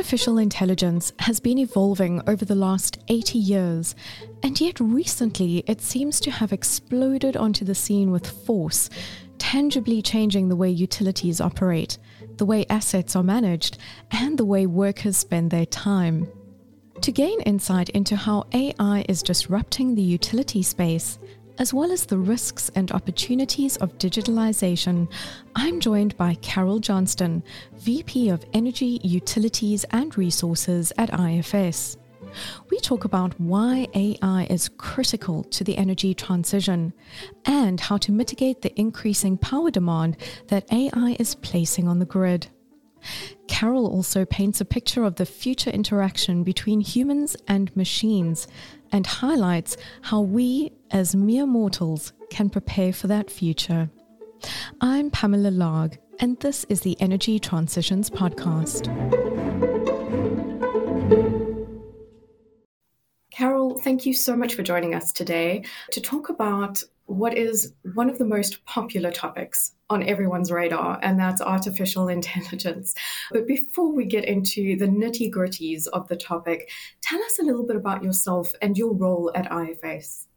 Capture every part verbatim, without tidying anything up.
Artificial intelligence has been evolving over the last eighty years, and yet recently it seems to have exploded onto the scene with force, tangibly changing the way utilities operate, the way assets are managed, and the way workers spend their time. To gain insight into how A I is disrupting the utility space, as well as the risks and opportunities of digitalization, I'm joined by Carol Johnston, V P of Energy, Utilities and Resources at I F S. We talk about why A I is critical to the energy transition and how to mitigate the increasing power demand that A I is placing on the grid. Carol also paints a picture of the future interaction between humans and machines and highlights how we, as mere mortals, can prepare for that future. I'm Pamela Larg, and this is the Energy Transitions Podcast. Carol, thank you so much for joining us today to talk about what is one of the most popular topics on everyone's radar, and that's artificial intelligence. But before we get into the nitty-gritties of the topic, tell us a little bit about yourself and your role at I F S.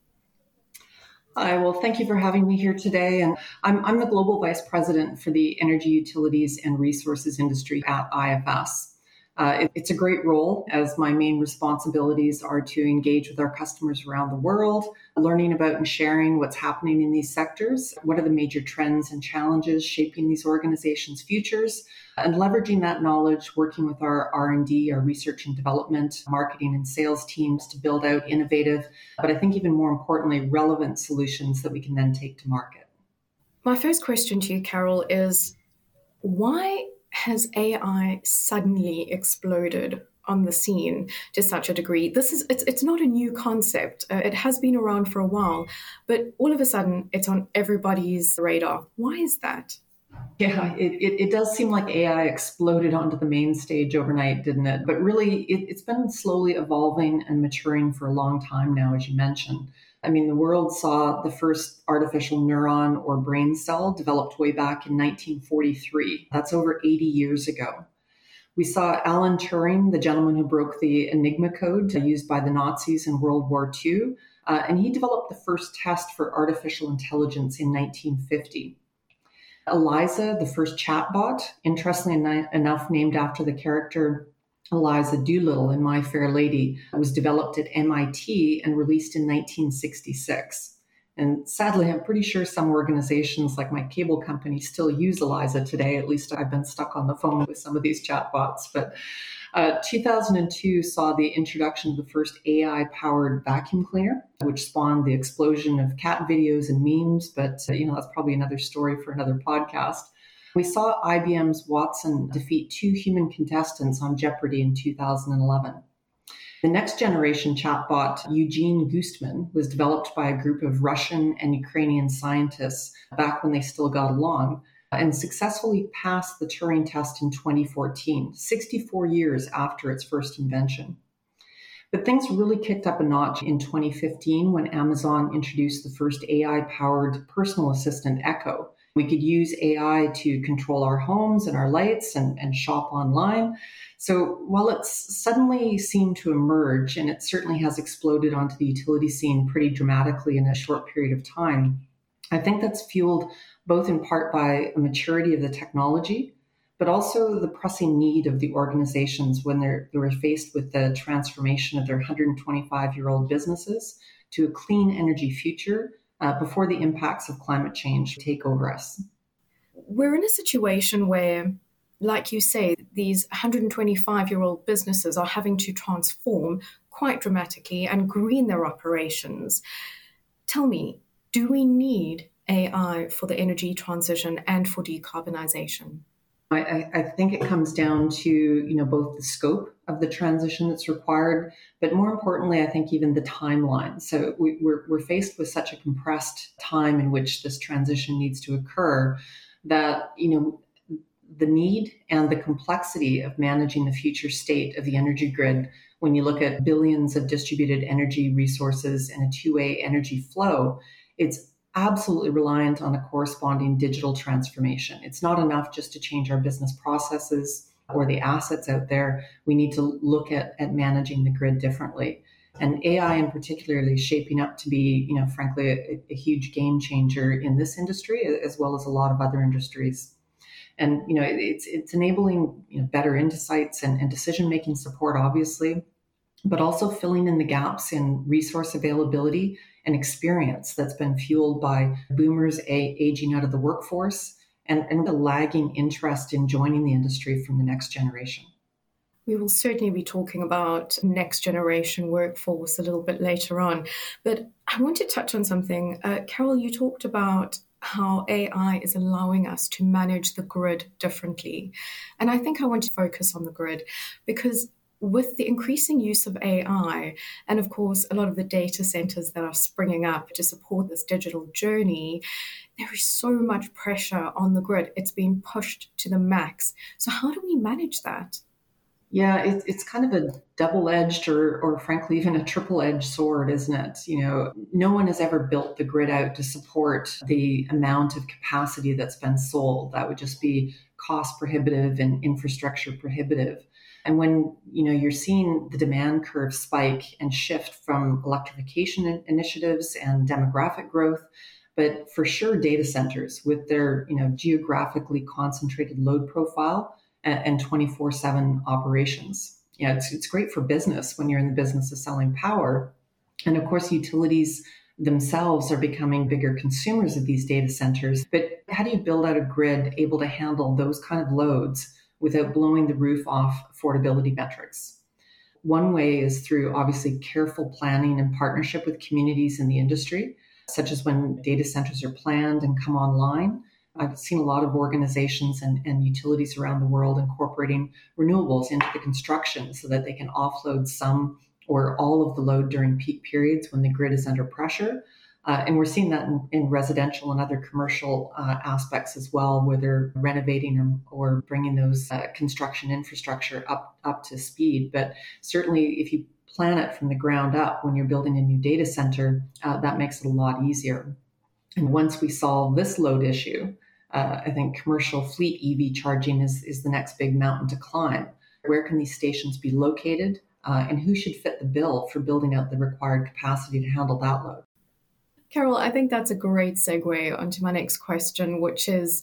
Hi, well, thank you for having me here today. And I'm, I'm the Global Vice President for the Energy, Utilities and Resources industry at I F S. Uh, it, it's a great role, as my main responsibilities are to engage with our customers around the world, learning about and sharing what's happening in these sectors, what are the major trends and challenges shaping these organizations' futures, and leveraging that knowledge, working with our R and D, our research and development, marketing and sales teams to build out innovative, but I think even more importantly, relevant solutions that we can then take to market. My first question to you, Carol, is why has A I suddenly exploded on the scene to such a degree? This is it's it's not a new concept. Uh, it has been around for a while, but all of a sudden it's on everybody's radar. Why is that? Yeah, it, it, it does seem like A I exploded onto the main stage overnight, didn't it? But really, it, it's been slowly evolving and maturing for a long time now, as you mentioned. I mean, the world saw the first artificial neuron or brain cell developed way back in nineteen forty-three. That's over eighty years ago. We saw Alan Turing, the gentleman who broke the Enigma code used by the Nazis in World War Two, uh, and he developed the first test for artificial intelligence in nineteen fifty. Eliza, the first chatbot, interestingly enough named after the character Eliza Doolittle in My Fair Lady, was developed at M I T and released in nineteen sixty-six. And sadly, I'm pretty sure some organizations like my cable company still use Eliza today. At least I've been stuck on the phone with some of these chatbots. But uh, two thousand two saw the introduction of the first A I-powered vacuum cleaner, which spawned the explosion of cat videos and memes. But, uh, you know, that's probably another story for another podcast. We saw I B M's Watson defeat two human contestants on Jeopardy in two thousand eleven. The next generation chatbot, Eugene Goostman, was developed by a group of Russian and Ukrainian scientists back when they still got along, and successfully passed the Turing test in twenty fourteen, sixty-four years after its first invention. But things really kicked up a notch in twenty fifteen when Amazon introduced the first A I-powered personal assistant, Echo. We could use A I to control our homes and our lights and, and shop online. So while it's suddenly seemed to emerge, and it certainly has exploded onto the utility scene pretty dramatically in a short period of time, I think that's fueled both in part by a maturity of the technology, but also the pressing need of the organizations when they're, they were faced with the transformation of their one hundred twenty-five-year-old businesses to a clean energy future uh, before the impacts of climate change take over us. We're in a situation where, like you say, these one hundred twenty-five-year-old businesses are having to transform quite dramatically and green their operations. Tell me, do we need A I for the energy transition and for decarbonization? I, I think it comes down to, you know, both the scope of the transition that's required, but more importantly, I think even the timeline. So we, we're, we're faced with such a compressed time in which this transition needs to occur that, you know, the need and the complexity of managing the future state of the energy grid, when you look at billions of distributed energy resources and a two-way energy flow, it's absolutely reliant on a corresponding digital transformation. It's not enough just to change our business processes or the assets out there, we need to look at, at managing the grid differently. And A I in particular is shaping up to be, you know, frankly, a, a huge game changer in this industry as well as a lot of other industries. And, you know, it's it's enabling, you know, better insights and, and decision-making support, obviously, but also filling in the gaps in resource availability and experience that's been fueled by boomers a- aging out of the workforce and, and a lagging interest in joining the industry from the next generation. We will certainly be talking about next generation workforce a little bit later on. But I want to touch on something. Uh, Carol, you talked about how A I is allowing us to manage the grid differently. And I think I want to focus on the grid because with the increasing use of A I, and of course, a lot of the data centers that are springing up to support this digital journey, there is so much pressure on the grid. It's being pushed to the max. So how do we manage that? Yeah, it, it's kind of a double-edged or, or frankly, even a triple-edged sword, isn't it? You know, no one has ever built the grid out to support the amount of capacity that's been sold. That would just be cost prohibitive and infrastructure prohibitive. And when, you know, you're seeing the demand curve spike and shift from electrification initiatives and demographic growth, but for sure data centers with their, you know, geographically concentrated load profile and twenty-four seven operations. Yeah, it's, it's great for business when you're in the business of selling power. And of course, utilities themselves are becoming bigger consumers of these data centers. But how do you build out a grid able to handle those kind of loads without blowing the roof off affordability metrics? One way is through obviously careful planning and partnership with communities in the industry, such as when data centers are planned and come online. I've seen a lot of organizations and, and utilities around the world incorporating renewables into the construction so that they can offload some or all of the load during peak periods when the grid is under pressure. Uh, and we're seeing that in, in residential and other commercial uh, aspects as well, where they're renovating or, or bringing those uh, construction infrastructure up, up to speed. But certainly if you plan it from the ground up when you're building a new data center, uh, that makes it a lot easier. And once we solve this load issue, Uh, I think commercial fleet E V charging is, is the next big mountain to climb. Where can these stations be located? Uh, and who should fit the bill for building out the required capacity to handle that load? Carol, I think that's a great segue onto my next question, which is,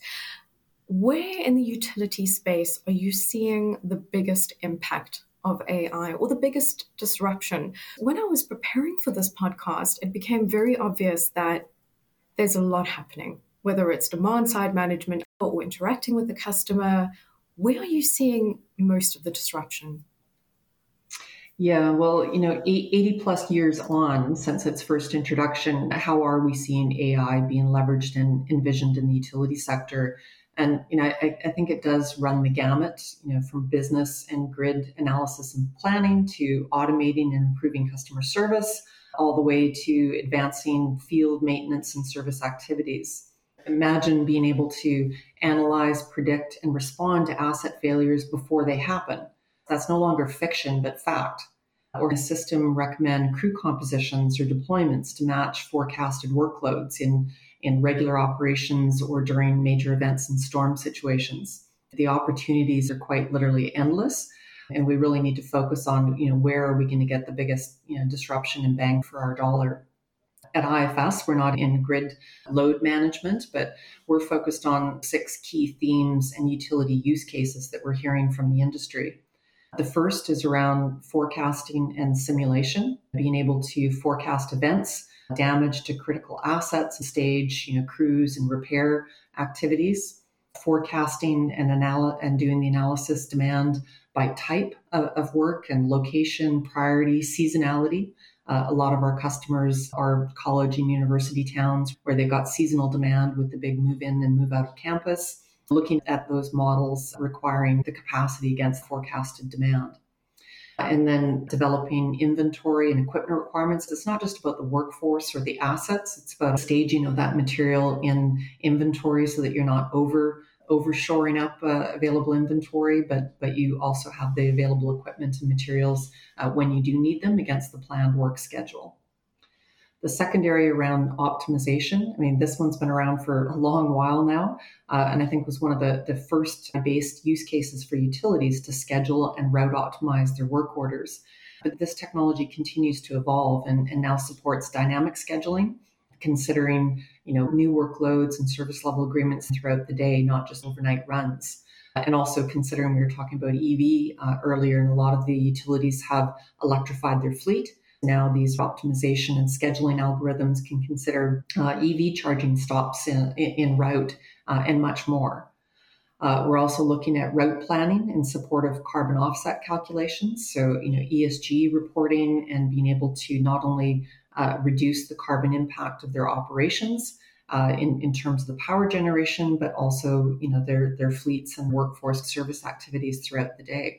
where in the utility space are you seeing the biggest impact of A I or the biggest disruption? When I was preparing for this podcast, it became very obvious that there's a lot happening. Whether it's demand-side management or interacting with the customer, where are you seeing most of the disruption? Yeah, well, you know, eighty plus years on since its first introduction, how are we seeing A I being leveraged and envisioned in the utility sector? And, you know, I, I think it does run the gamut, you know, from business and grid analysis and planning to automating and improving customer service, all the way to advancing field maintenance and service activities. Imagine being able to analyze, predict, and respond to asset failures before they happen. That's no longer fiction, but fact. Or a system recommend crew compositions or deployments to match forecasted workloads in, in regular operations or during major events and storm situations. The opportunities are quite literally endless, and we really need to focus on, you know, where are we going to get the biggest, you know, disruption and bang for our dollar. At I F S, we're not in grid load management, but we're focused on six key themes and utility use cases that we're hearing from the industry. The first is around forecasting and simulation, being able to forecast events, damage to critical assets, stage, you know, crews and repair activities, forecasting and, anal- and doing the analysis demand by type of, of work and location, priority, seasonality. Uh, a lot of our customers are college and university towns where they've got seasonal demand with the big move in and move out of campus, looking at those models requiring the capacity against forecasted demand. And then developing inventory and equipment requirements. It's not just about the workforce or the assets, it's about staging of that material in inventory so that you're not over over shoring up uh, available inventory, but but you also have the available equipment and materials uh, when you do need them against the planned work schedule. The second area around optimization, I mean, this one's been around for a long while now, uh, and I think was one of the, the first based use cases for utilities to schedule and route optimize their work orders. But this technology continues to evolve and, and now supports dynamic scheduling, considering you know new workloads and service level agreements throughout the day, not just overnight runs. And also considering we were talking about E V uh, earlier, and a lot of the utilities have electrified their fleet. Now these optimization and scheduling algorithms can consider uh, E V charging stops in, in route uh, and much more. Uh, we're also looking at route planning in support of carbon offset calculations. So, you know, E S G reporting and being able to not only uh, reduce the carbon impact of their operations uh, in, in terms of the power generation, but also, you know, their, their fleets and workforce service activities throughout the day.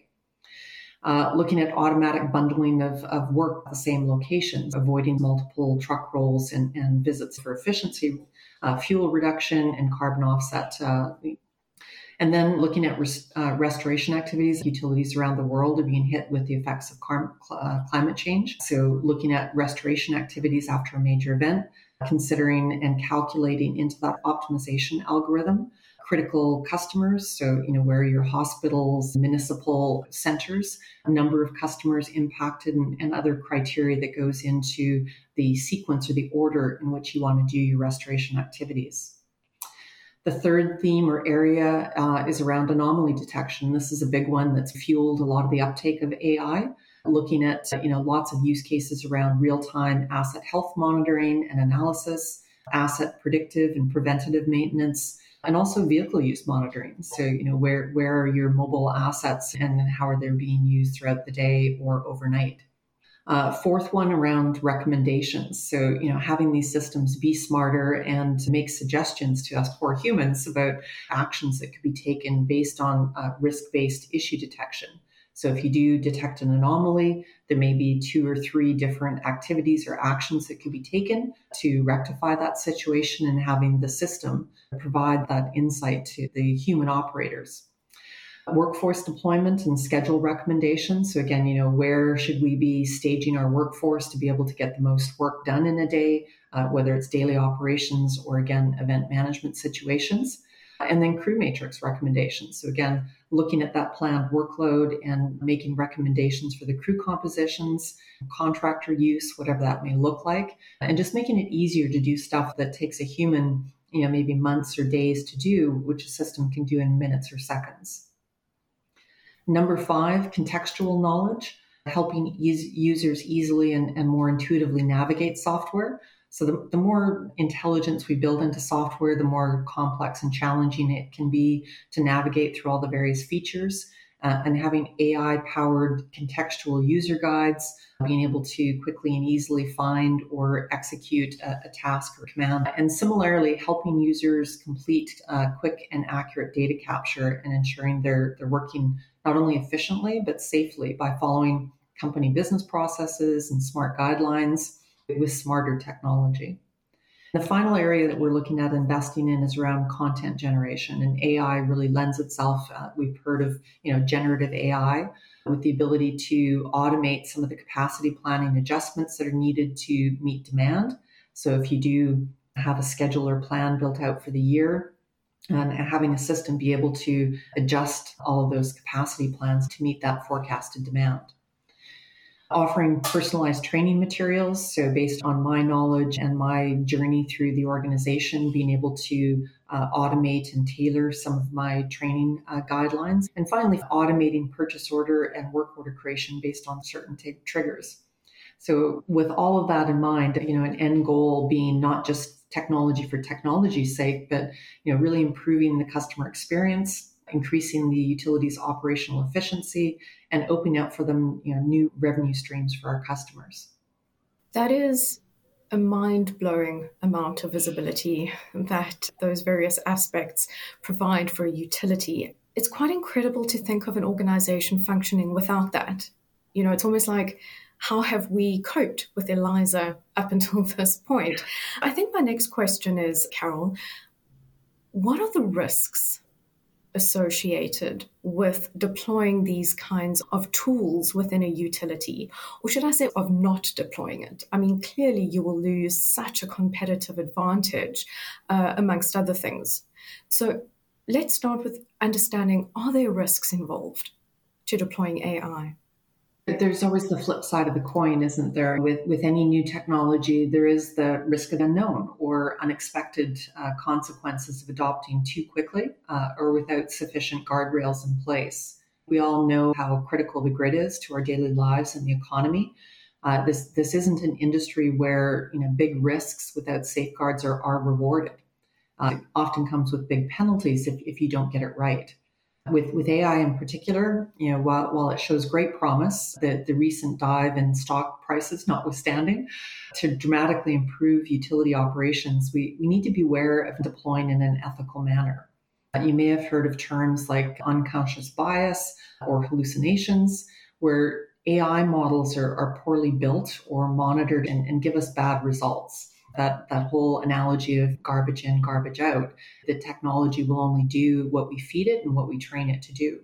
Uh, looking at automatic bundling of, of work at the same locations, avoiding multiple truck rolls and, and visits for efficiency, uh, fuel reduction, and carbon offset. Uh, and then looking at res- uh, restoration activities. Utilities around the world are being hit with the effects of car- uh, climate change. So looking at restoration activities after a major event, considering and calculating into that optimization algorithm critical customers. So, you know, where are your hospitals, municipal centers, a number of customers impacted, and, and other criteria that goes into the sequence or the order in which you want to do your restoration activities. The third theme or area uh, is around anomaly detection. This is a big one that's fueled a lot of the uptake of A I, looking at, you know, lots of use cases around real-time asset health monitoring and analysis, asset predictive and preventative maintenance, and also vehicle use monitoring. So, you know, where, where are your mobile assets and how are they being used throughout the day or overnight? Uh, fourth one around recommendations. So, you know, having these systems be smarter and make suggestions to us poor humans about actions that could be taken based on uh, risk-based issue detection. So if you do detect an anomaly, there may be two or three different activities or actions that could be taken to rectify that situation, and having the system provide that insight to the human operators. Workforce deployment and schedule recommendations. So again, you know, where should we be staging our workforce to be able to get the most work done in a day, uh, whether it's daily operations or, again, event management situations. And then crew matrix recommendations. So again, looking at that planned workload and making recommendations for the crew compositions, contractor use, whatever that may look like, and just making it easier to do stuff that takes a human, you know, maybe months or days to do, which a system can do in minutes or seconds. Number five, contextual knowledge, helping us- users easily and, and more intuitively navigate software. So the, the more intelligence we build into software, the more complex and challenging it can be to navigate through all the various features. Uh, and having A I-powered contextual user guides, being able to quickly and easily find or execute a, a task or command. And similarly, helping users complete uh, quick and accurate data capture and ensuring they're, they're working not only efficiently, but safely by following company business processes and smart guidelines with smarter technology. The final area that we're looking at investing in is around content generation, and A I really lends itself. Uh, we've heard of, you know, generative A I with the ability to automate some of the capacity planning adjustments that are needed to meet demand. So if you do have a schedule or plan built out for the year, and having a system be able to adjust all of those capacity plans to meet that forecasted demand. Offering personalized training materials. So based on my knowledge and my journey through the organization, being able to uh, automate and tailor some of my training uh, guidelines. And finally, automating purchase order and work order creation based on certain t- triggers. So with all of that in mind, you know, an end goal being not just technology for technology's sake, but, you know, really improving the customer experience, increasing the utility's operational efficiency, and opening up for them, you know, new revenue streams for our customers. That is a mind-blowing amount of visibility that those various aspects provide for a utility. It's quite incredible to think of an organization functioning without that. You know, it's almost like, how have we coped with ELIZA up until this point? I think my next question is, Carol, what are the risks associated with deploying these kinds of tools within a utility? Or should I say of not deploying it? I mean, clearly you will lose such a competitive advantage uh, amongst other things. So let's start with understanding, are there risks involved to deploying A I? There's always the flip side of the coin, isn't there? With with any new technology, there is the risk of unknown or unexpected uh, consequences of adopting too quickly uh, or without sufficient guardrails in place. We all know how critical the grid is to our daily lives and the economy. Uh, this this isn't an industry where you know big risks without safeguards are, are rewarded. Uh, it often comes with big penalties if, if you don't get it right. With with A I in particular, you know, while, while it shows great promise, the, the recent dive in stock prices notwithstanding, to dramatically improve utility operations, we, we need to be aware of deploying in an ethical manner. You may have heard of terms like unconscious bias or hallucinations, where A I models are, are poorly built or monitored and, and give us bad results. That, that whole analogy of garbage in, garbage out, the technology will only do what we feed it and what we train it to do.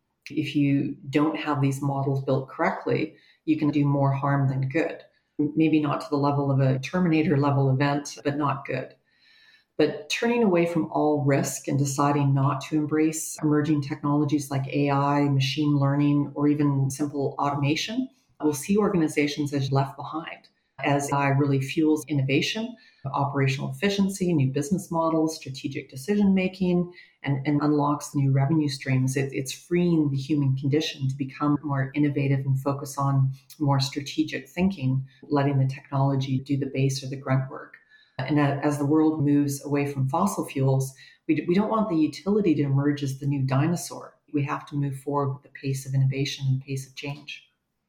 If you don't have these models built correctly, you can do more harm than good. Maybe not to the level of a Terminator level event, but not good. But turning away from all risk and deciding not to embrace emerging technologies like A I, machine learning, or even simple automation will see organizations as left behind, as A I really fuels innovation, operational efficiency, new business models, strategic decision making, and, and unlocks new revenue streams. It, it's freeing the human condition to become more innovative and focus on more strategic thinking, letting the technology do the base or the grunt work. And as the world moves away from fossil fuels, we, we don't want the utility to emerge as the new dinosaur. We have to move forward with the pace of innovation and the pace of change.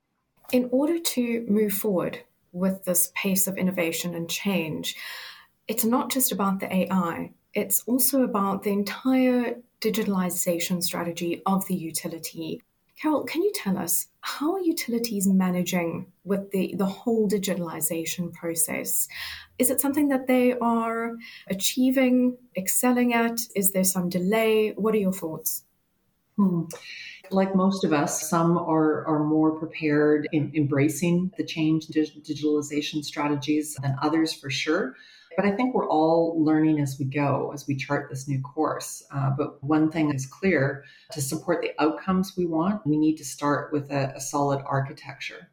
In order to move forward with this pace of innovation and change, it's not just about the A I, it's also about the entire digitalization strategy of the utility. Carol, can you tell us, how are utilities managing with the, the whole digitalization process? Is it something that they are achieving, excelling at? Is there some delay? What are your thoughts? Hmm. Like most of us, some are, are more prepared in embracing the change in digitalization strategies than others for sure. But I think we're all learning as we go, as we chart this new course. Uh, but one thing is clear, to support the outcomes we want, we need to start with a, a solid architecture.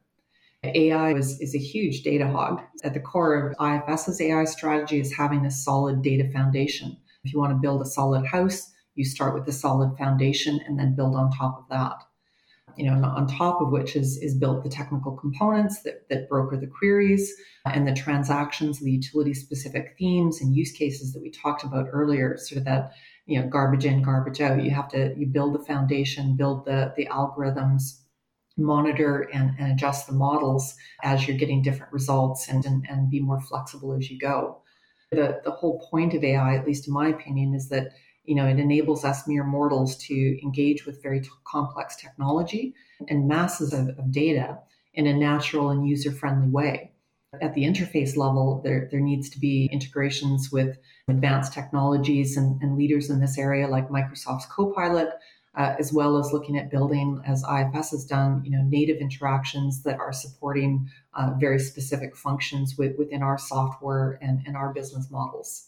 A I is, is a huge data hog. At the core of IFS's A I strategy is having a solid data foundation. If you want to build a solid house, you start with a solid foundation and then build on top of that. You know, on top of which is, is built the technical components that, that broker the queries and the transactions, the utility-specific themes and use cases that we talked about earlier, sort of that, you know, garbage in, garbage out. You have to, you build the foundation, build the, the algorithms, monitor and, and adjust the models as you're getting different results and, and, and be more flexible as you go. The, the whole point of A I, at least in my opinion, is that you know, it enables us mere mortals to engage with very t- complex technology and masses of, of data in a natural and user-friendly way. At the interface level, there, there needs to be integrations with advanced technologies and, and leaders in this area like Microsoft's Copilot, uh, as well as looking at building, as I F S has done, you know, native interactions that are supporting uh, very specific functions with, within our software and, and our business models.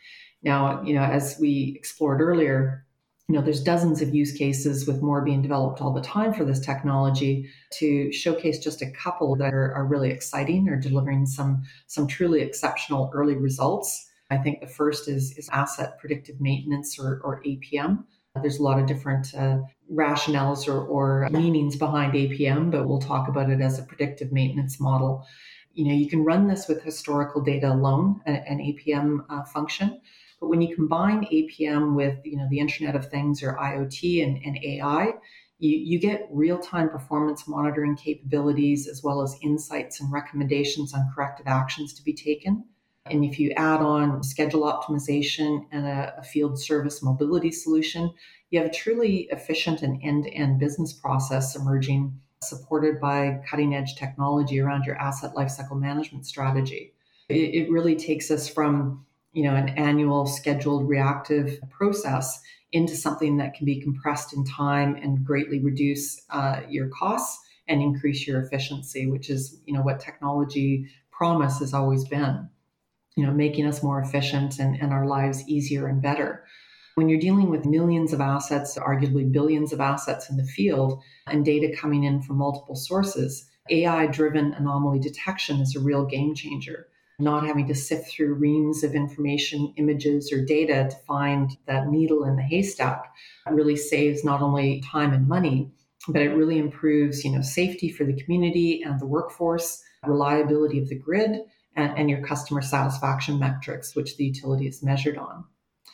Now, you know, as we explored earlier, you know, there's dozens of use cases with more being developed all the time for this technology. To showcase just a couple that are, are really exciting or delivering some, some truly exceptional early results. I think the first is, is asset predictive maintenance, or, or A P M. There's a lot of different uh, rationales or, or meanings behind A P M, but we'll talk about it as a predictive maintenance model. You know, you can run this with historical data alone, an A P M uh, function. But when you combine A P M with, you know, the Internet of Things or I O T and, and A I, you, you get real-time performance monitoring capabilities as well as insights and recommendations on corrective actions to be taken. And if you add on schedule optimization and a, a field service mobility solution, you have a truly efficient and end-to-end business process emerging, supported by cutting-edge technology around your asset lifecycle management strategy. It, it really takes us from you know, an annual scheduled reactive process into something that can be compressed in time and greatly reduce uh, your costs and increase your efficiency, which is, you know, what technology promise has always been, you know, making us more efficient and, and our lives easier and better. When you're dealing with millions of assets, arguably billions of assets in the field, and data coming in from multiple sources, A I-driven anomaly detection is a real game changer. Not having to sift through reams of information, images, or data to find that needle in the haystack really saves not only time and money, but it really improves, you know, safety for the community and the workforce, reliability of the grid, and, and your customer satisfaction metrics, which the utility is measured on.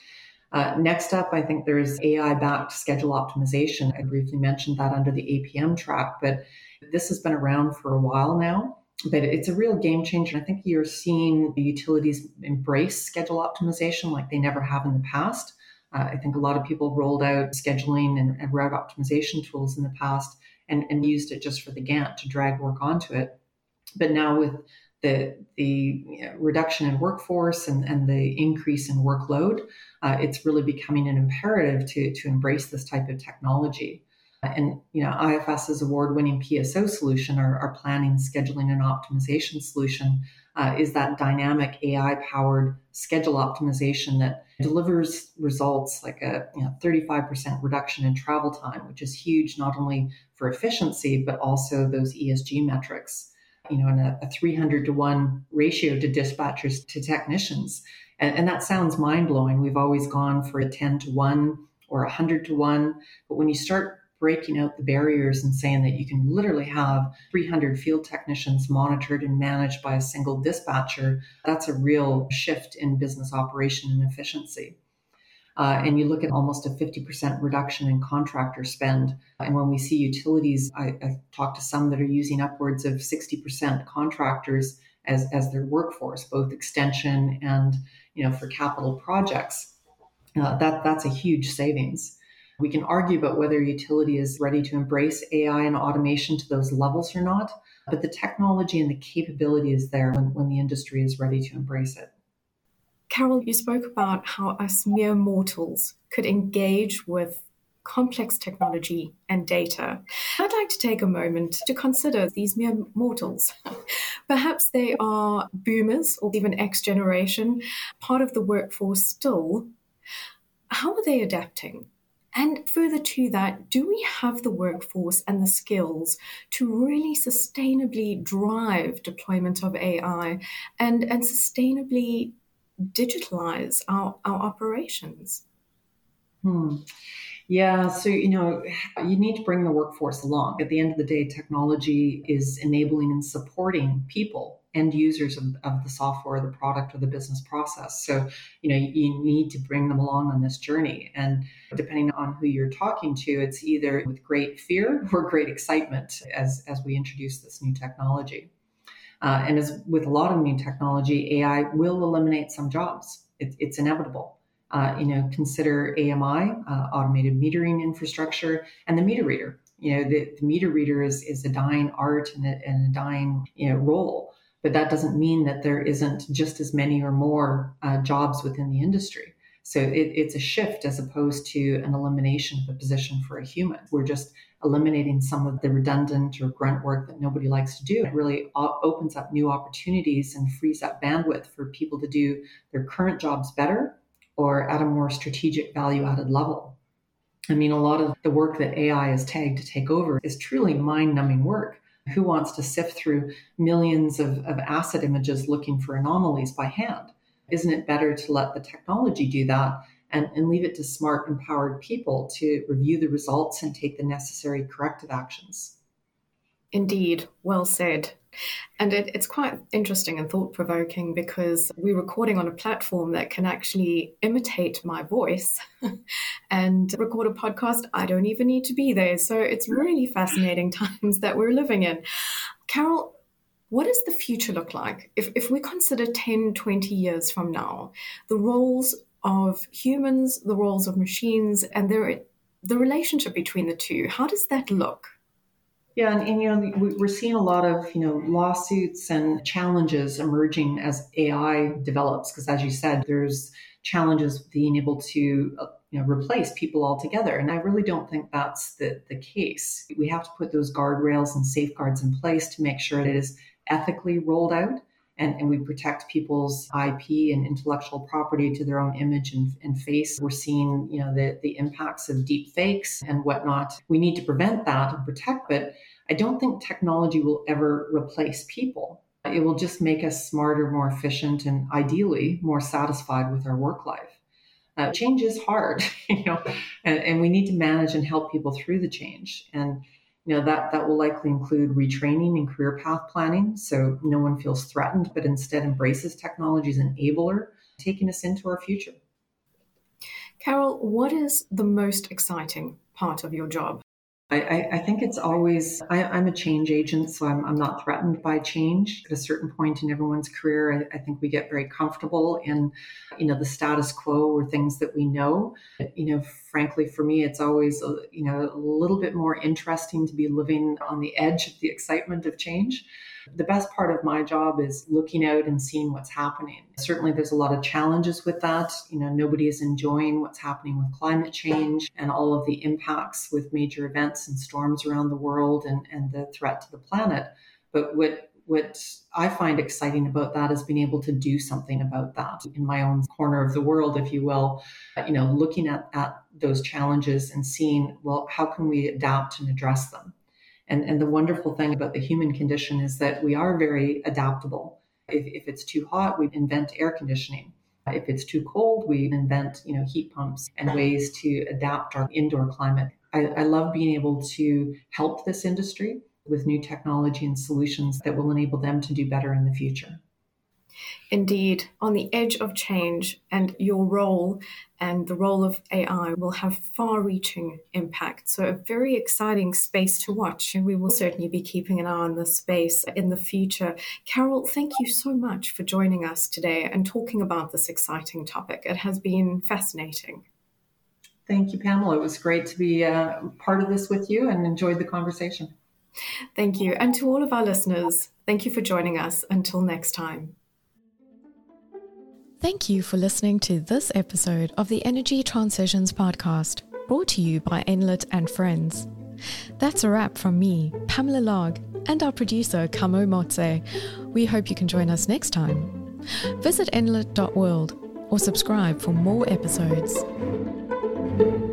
Uh, next up, I think there's A I-backed schedule optimization. I briefly mentioned that under the A P M track, but this has been around for a while now. But it's a real game changer. I think you're seeing the utilities embrace schedule optimization like they never have in the past. Uh, I think a lot of people rolled out scheduling and, and route optimization tools in the past and, and used it just for the Gantt to drag work onto it. But now with the the you know, reduction in workforce and, and the increase in workload, uh, it's really becoming an imperative to, to embrace this type of technology. And you know, IFS's award-winning P S O solution, our, our planning, scheduling, and optimization solution, uh, is that dynamic A I-powered schedule optimization that delivers results like a you know, thirty-five percent reduction in travel time, which is huge not only for efficiency, but also those E S G metrics. You know, and a, a three hundred to one ratio to dispatchers to technicians. And, and that sounds mind-blowing. We've always gone for a ten to one or one hundred to one. But when you start breaking out the barriers and saying that you can literally have three hundred field technicians monitored and managed by a single dispatcher, that's a real shift in business operation and efficiency. Uh, and you look at almost a fifty percent reduction in contractor spend. And when we see utilities, I, I've talked to some that are using upwards of sixty percent contractors as, as their workforce, both extension and, you know, for capital projects. Uh, that that's a huge savings. We can argue about whether a utility is ready to embrace A I and automation to those levels or not, but the technology and the capability is there when, when the industry is ready to embrace it. Carol, you spoke about how us mere mortals could engage with complex technology and data. I'd like to take a moment to consider these mere mortals. Perhaps they are boomers or even X generation, part of the workforce still. How are they adapting? And further to that, do we have the workforce and the skills to really sustainably drive deployment of A I and, and sustainably digitalize our, our operations? Hmm. Yeah, so, you know, you need to bring the workforce along. At the end of the day, technology is enabling and supporting people, end users of, of the software, the product, or the business process. So, you know, you need to bring them along on this journey. And depending on who you're talking to, it's either with great fear or great excitement as, as we introduce this new technology. Uh, and as with a lot of new technology, A I will eliminate some jobs. It, it's inevitable. Uh, you know, consider A M I, uh, automated metering infrastructure, and the meter reader. You know, the, the meter reader is, is a dying art and a, and a dying, you know, role. But that doesn't mean that there isn't just as many or more uh, jobs within the industry. So it, it's a shift as opposed to an elimination of a position for a human. We're just eliminating some of the redundant or grunt work that nobody likes to do. It really o- opens up new opportunities and frees up bandwidth for people to do their current jobs better or at a more strategic value-added level. I mean, a lot of the work that A I is tagged to take over is truly mind-numbing work. Who wants to sift through millions of, of asset images looking for anomalies by hand? Isn't it better to let the technology do that and, and leave it to smart, empowered people to review the results and take the necessary corrective actions? Indeed, well said. And it, it's quite interesting and thought-provoking because we're recording on a platform that can actually imitate my voice and record a podcast. I don't even need to be there. So it's really fascinating times that we're living in. Carol, what does the future look like? If, if we consider ten, twenty years from now, the roles of humans, the roles of machines, and their, the relationship between the two, how does that look? Yeah, and, and you know, we- we're seeing a lot of you know lawsuits and challenges emerging as A I develops. Because as you said, there's challenges with being able to uh, you know replace people altogether, and I really don't think that's the the case. We have to put those guardrails and safeguards in place to make sure that it is ethically rolled out. And, and we protect people's I P and intellectual property to their own image and, and face. We're seeing, you know, the, the impacts of deep fakes and whatnot. We need to prevent that and protect, but I don't think technology will ever replace people. It will just make us smarter, more efficient, and ideally more satisfied with our work life. Uh, change is hard, you know, and, and we need to manage and help people through the change. And you know that that will likely include retraining and career path planning, so no one feels threatened, but instead embraces technology as an enabler, taking us into our future. Carol, what is the most exciting part of your job? I, I think it's always, I, I'm a change agent, so I'm, I'm not threatened by change. At a certain point in everyone's career, I, I think we get very comfortable in, you know, the status quo or things that we know. You know, frankly, for me, it's always, you know, a little bit more interesting to be living on the edge of the excitement of change. The best part of my job is looking out and seeing what's happening. Certainly, there's a lot of challenges with that. You know, nobody is enjoying what's happening with climate change and all of the impacts with major events and storms around the world and, and the threat to the planet. But what what I find exciting about that is being able to do something about that in my own corner of the world, if you will, you know, looking at, at those challenges and seeing, well, how can we adapt and address them? And, and the wonderful thing about the human condition is that we are very adaptable. If, if it's too hot, we invent air conditioning. If it's too cold, we invent, you know, heat pumps and ways to adapt our indoor climate. I, I love being able to help this industry with new technology and solutions that will enable them to do better in the future. Indeed, on the edge of change, and your role and the role of A I will have far-reaching impact. So a very exciting space to watch, and we will certainly be keeping an eye on this space in the future. Carol, thank you so much for joining us today and talking about this exciting topic. It has been fascinating. Thank you, Pamela. It was great to be uh, part of this with you and enjoyed the conversation. Thank you. And to all of our listeners, thank you for joining us. Until next time. Thank you for listening to this episode of the Energy Transitions Podcast, brought to you by Enlit and Friends. That's a wrap from me, Pamela Larg, and our producer, Kamo Motse. We hope you can join us next time. Visit enlit dot world or subscribe for more episodes.